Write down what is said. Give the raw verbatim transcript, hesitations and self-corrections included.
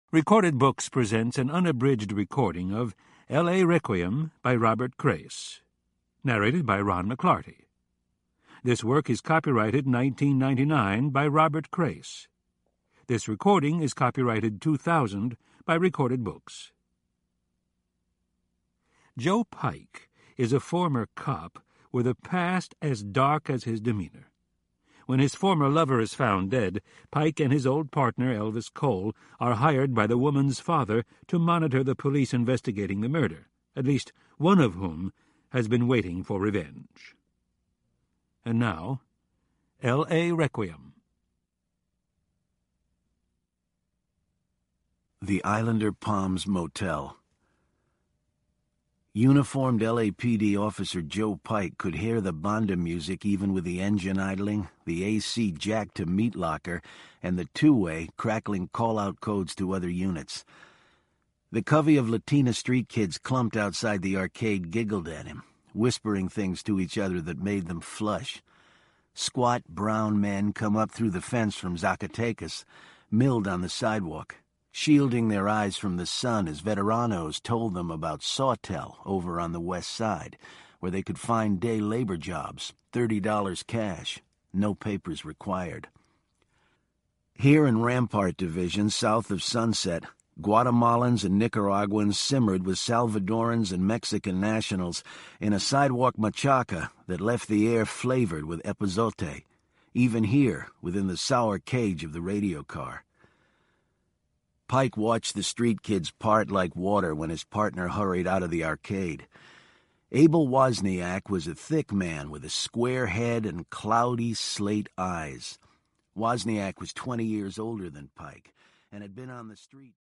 Recorded Books presents an unabridged recording of L A Requiem by Robert Crais, narrated by Ron McClarty. This work is copyrighted nineteen ninety-nine by Robert Crais. This recording is copyrighted two thousand by Recorded Books. Joe Pike is a former cop with a past as dark as his demeanor. When his former lover is found dead, Pike and his old partner, Elvis Cole, are hired by the woman's father to monitor the police investigating the murder, at least one of whom has been waiting for revenge. And now, L A Requiem. The Islander Palms Motel. Uniformed L A P D officer Joe Pike could hear the banda music even with the engine idling, the A C jacked to meat locker, and the two-way crackling call-out codes to other units. The covey of Latina street kids clumped outside the arcade giggled at him, whispering things to each other that made them flush. Squat brown men come up through the fence from Zacatecas, milled on the sidewalk, shielding their eyes from the sun as veteranos told them about Sawtell over on the west side, where they could find day labor jobs, thirty dollars cash, no papers required. Here in Rampart Division, south of Sunset, Guatemalans and Nicaraguans simmered with Salvadorans and Mexican nationals in a sidewalk machaca that left the air flavored with epazote, even here within the sour cage of the radio car. Pike watched the street kids part like water when his partner hurried out of the arcade. Abel Wozniak was a thick man with a square head and cloudy slate eyes. Wozniak was twenty years older than Pike and had been on the street.